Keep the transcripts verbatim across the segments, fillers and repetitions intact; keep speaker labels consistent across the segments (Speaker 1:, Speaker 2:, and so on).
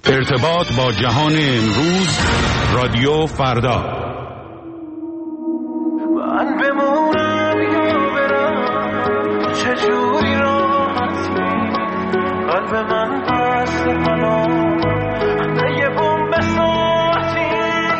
Speaker 1: ارتباط با جهان امروز، رادیو فردا.
Speaker 2: من بمونم یا برم، چجوری راحتی قلب من پس حالا یه بمب ساعتی.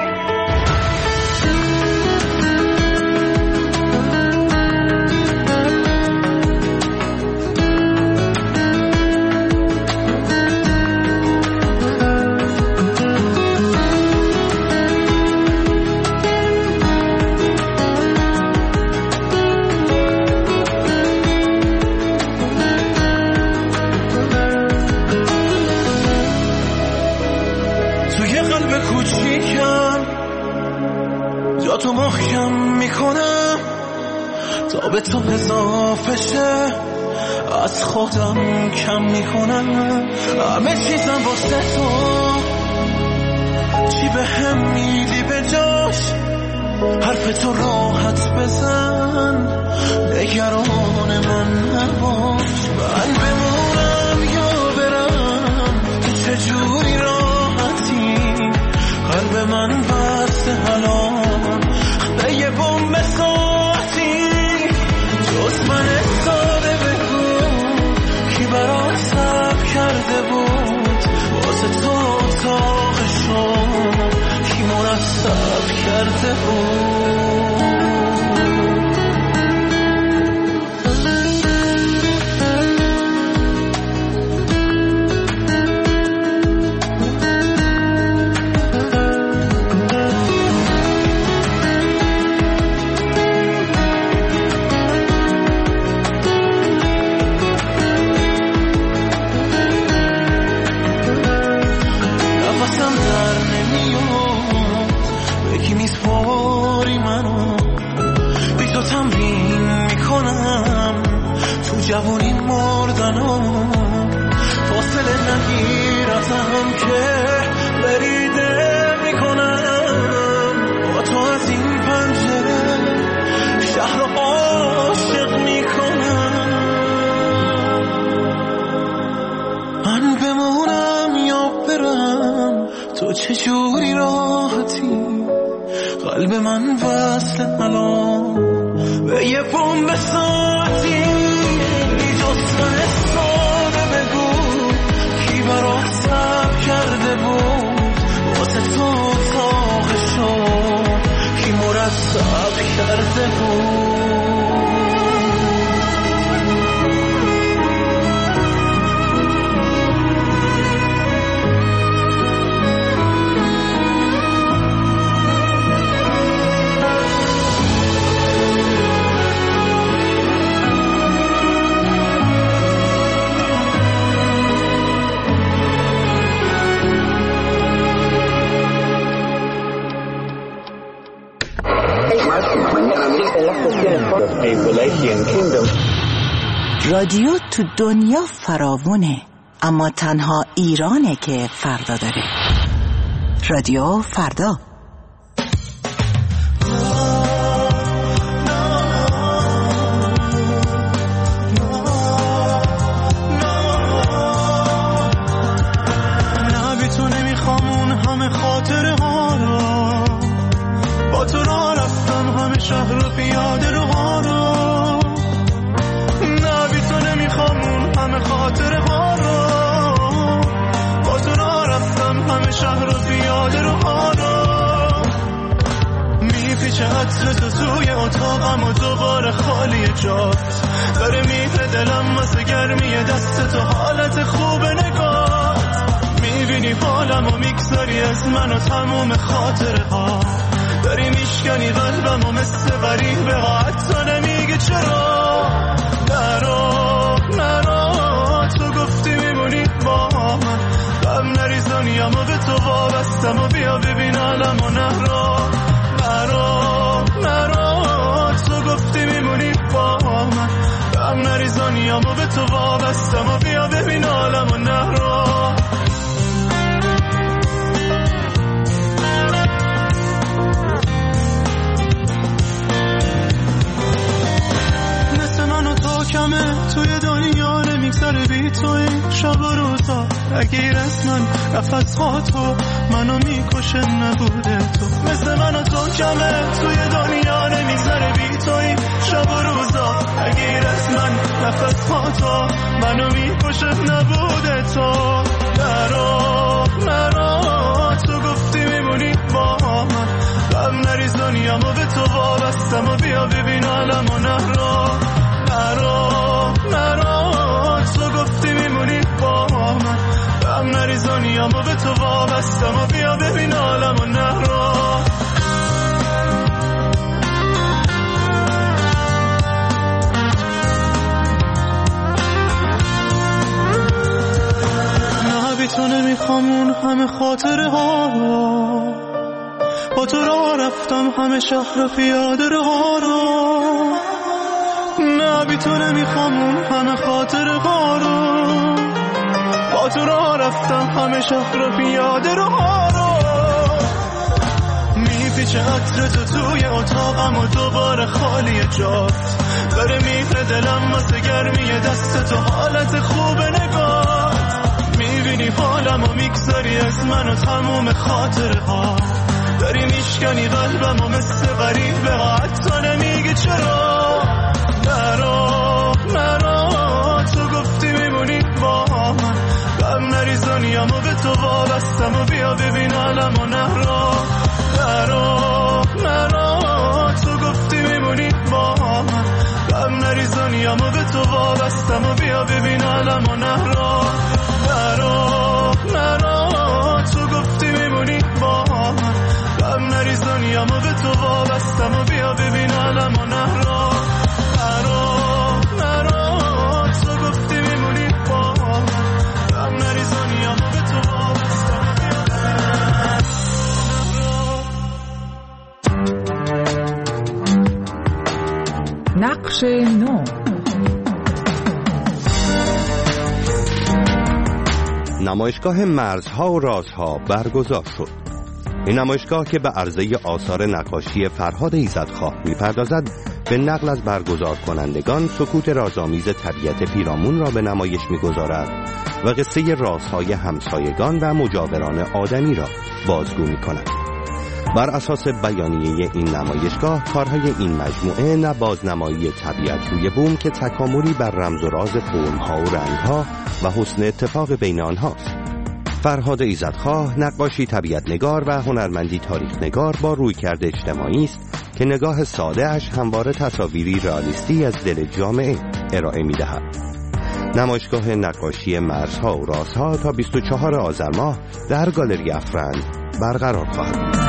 Speaker 2: تو محکم میکنم تا به تو اضافه شه، از خودم کم میکنم همه چیزم واسه تو. چی به هم میدی به جاش، حرف تو راحت بزن، نگران من نباش. من بمونم یا برم، تو چجوری راحتی قلب من بسته الان یه بمب ساعتی. جز من ساده بگو کی برات صبر کرده بود، واسه تو اتاقشو کی مرتب کرده بود. جوونی مردنم فاصله نگیرتم که بریده میکنم با تو از این پنجره شهر عاشق میکنم. من بمونم یا برم، تو چجوری راحتی قلب من وصل الان به یه بمب ساعتی. من ساده بگو کی برات صبر کرده بود، واسه تو اتاقشو کی مرتب کرده بود.
Speaker 3: رادیو تو دنیا فراوونه، اما تنها ایرانه که فردا داره. رادیو فردا.
Speaker 2: نه بی تو نمیخوام اون همه خاطره ها رو، با تو را رفتم همه شهر رو پیاده رو ها رو. خاطر ها رو با تو را رفتم همه شهر رو پیاده رو ها رو. میپیچه عطر تو توی اتاقم و دوباره خالی جات داره میره دلم واسه گرمی دست تو حالت خوب نگات. میبینی حالم و میگذاری از من و تموم خاطره ها، داری میشکنی قلبم و مثل غریبه ها، حتی نمیگه چرا. نرو نرو تو گفتی میمونی با من، غم نریزانیم و به تو وابستم و بیا ببین عالم و نهرو. نرو نرو تو گفتی میمونی با من، غم نریزانیم و به تو وابستم و بیا ببین عالم و نهرو. مثل من و تو کمه توی دنیا نمیگذره بی توی شب و روزا، بگیر از من نفس ها تو منو میکشه نبوده تو مثل منو تو کمه توی دنیا نمیگذره بی توی شب و روزا بگیر از من نفس ها تو منو میکشه نبوده تو نرو نرو تو گفتی میمونی با من غم نریز دنیامو به تو وابستم و بیا ببین عالمو نرو نرو نرو تو گفتی میمونی با من غم نریز دنیامو به تو وابستم و بیا ببین عالمو نرو نه بی تو نمیخوام اون همه خاطره ها رو با تو را رفتم همه شهر پیاده ها رو نه بی تو نمیخوام اون همه خاطره ها رو با تو را رفتم همه شهر پیاده ها رو میپیچه عطر تو توی اتاقم و دوباره خالی جات داره میره دلم واسه گرمی دست تو حالت خوب نگات میبینی حالم و میگذاری از من و تموم خاطره ها داری میشکنی قلبم و مثل غریب به حتی نمیگی چرا نرو نرو تو گفتی میمونی با من غم نریز دنیامو به تو وابستم و بیا ببین عالمو نرو نرو نرو تو گفتی میمونی با من غم نریز دنیامو به تو وابستم و بیا ببین عالمو نرو نرو نرو تو گفتی میمونی با من غم نریز دنیامو به تو وابستم و بیا ببین عالمو نرو نرو نرو تو گفتی میمونی با من غم نریز دنیامو به تو وابستم و بیا ببین
Speaker 4: نقش نو.
Speaker 5: نمایشگاه مرزها و رازها برگزار شد. این نمایشگاه که به عرضه آثار نقاشی فرهاد ایزدخواه می‌پردازد، به نقل از برگزار کنندگان سکوت رازآمیز طبیعت پیرامون را به نمایش می‌گذارد و قصه رازهای همسایگان و مجاوران آدمی را بازگو می‌کند. بر اساس بیانیه این نمایشگاه، کارهای این مجموعه نه بازنمایی طبیعت روی بوم که تکاملی بر رمز و راز فرم‌ها و رنگ‌ها و حسن اتفاق بین آنهاست. فرهاد ایزدخواه نقاشی طبیعت نگار و هنرمندی تاریخ نگار با رویکرد اجتماعی است که نگاه ساده اش همواره تصاویری رئالیستی از دل جامعه ارائه می‌دهد. نمایشگاه نقاشی مرزها و رازها تا بیست و چهارم آذر ماه در گالری افرند برقرار خواهد بود.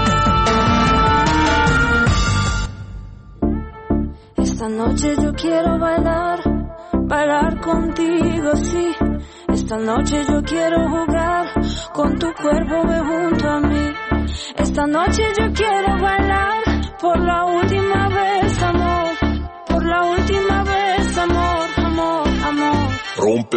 Speaker 6: Esta noche yo quiero bailar, bailar contigo, sí. Esta noche yo quiero jugar, con tu cuerpo ve junto a mí. Esta noche yo quiero bailar, por la última vez, amor. Por la última vez, amor, amor, amor.
Speaker 1: Rompe.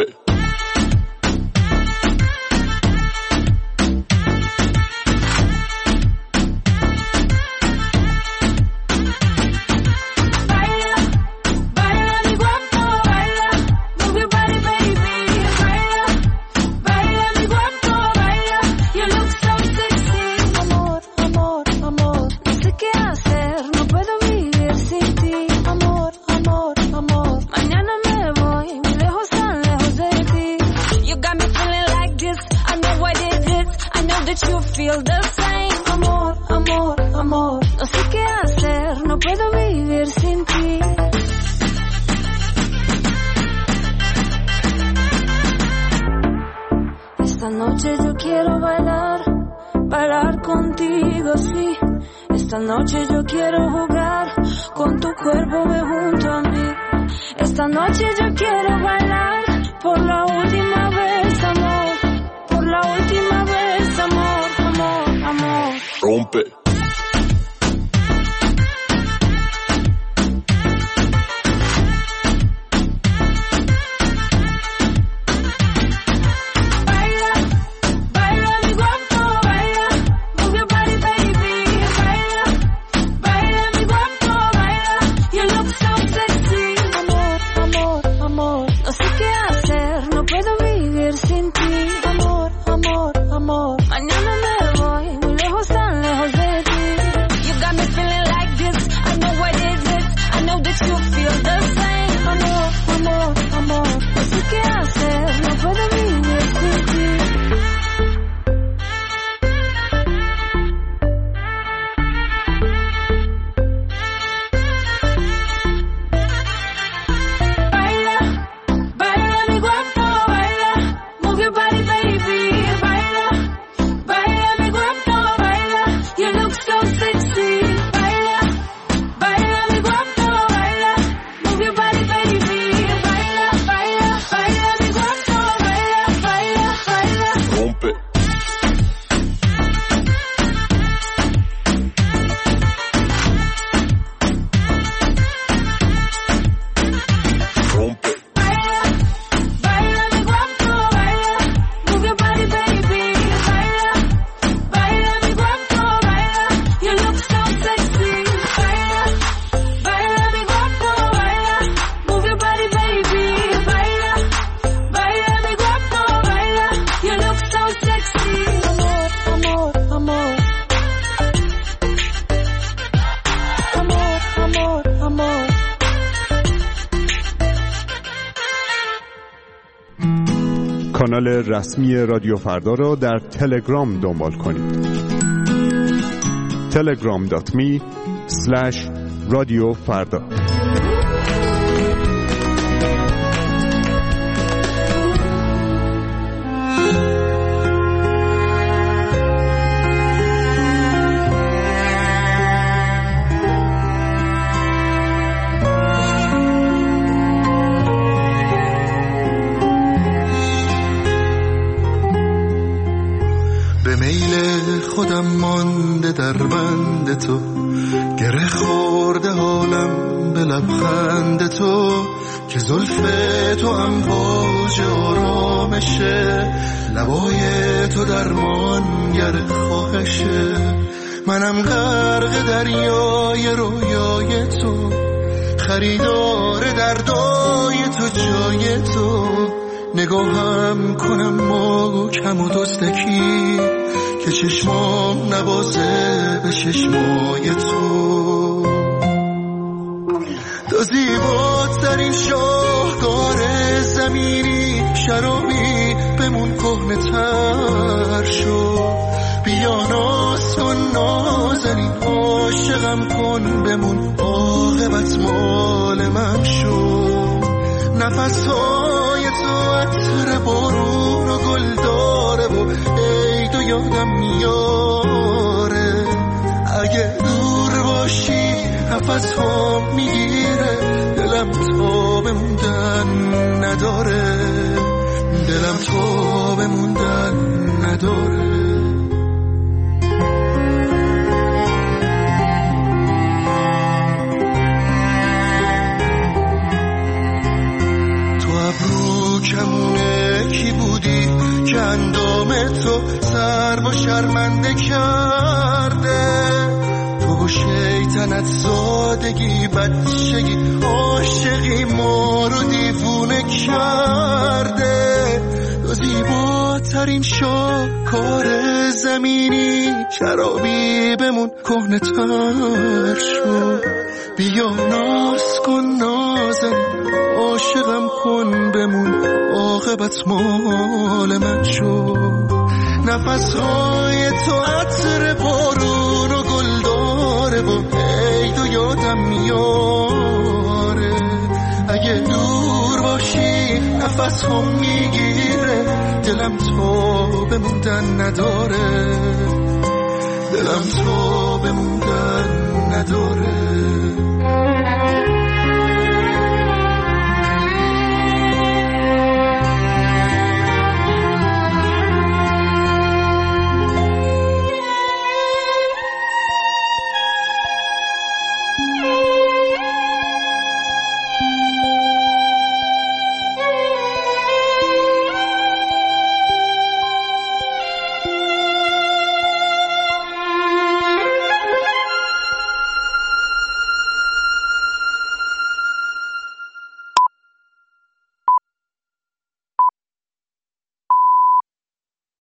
Speaker 6: You feel the same, amor, amor, amor. No sé qué hacer, no puedo vivir sin ti. Esta noche yo quiero bailar, bailar contigo, sí. Esta noche yo quiero jugar, con tu cuerpo ve junto a mí. Esta noche yo quiero bailar, por la última vez, amor. Por la última vez, amor, amor, amor.
Speaker 1: Rompe.
Speaker 6: Baila, baila mi guapo, baila. Move your body, baby. Baila, baila mi guapo, baila. You look so sexy. Amor, amor, amor. No sé qué hacer, no puedo vivir sin ti.
Speaker 4: کانال رسمی رادیو فردا را در تلگرام دنبال کنید. تلگرام دات می اسلش رادیو فردا.
Speaker 2: خودم مانده در بند تو، گره خورده حالم به لبخند تو، که زلف تو امواج آرامشه، لبای تو درمانگر خواهشه. منم غرق دریای رویای تو، خریدار دردای تو جای تو. نگاهم کنم محکم و دزدکی، که چشمام نبازه به چشمای تو. تو زیباترین شاهکار زمینی، شرابی بمون کهنه تر شو. بیا ناز کن نازنین، عاشقم کن بمون، عاقبت مال من شو. نفسهای تو عطر بارون و گل داره و ای تو یادم میاره. اگه دور باشی نفس ها میگیره، دلم تا بموندن نداره، دلم تا بموندن نداره. کمونه کی بودی که اندام تو سر و شرمنده کرده؟ تو و شیطنت زادگی بچگی عاشقی ما رو دیوونه کرده. تو زیباترین شاهکار زمینی، شرابی بمون کهنه تر شو. بیا ناز کن نازن، عاشقم کن بمون، عاقبت مال من شو. نفسهای تو عطر بارون و گل داره و ای تو یادم میاره. اگه دور باشی نفس هم میگیره، دلم تو بموندن نداره، دلم تو بموندن نداره.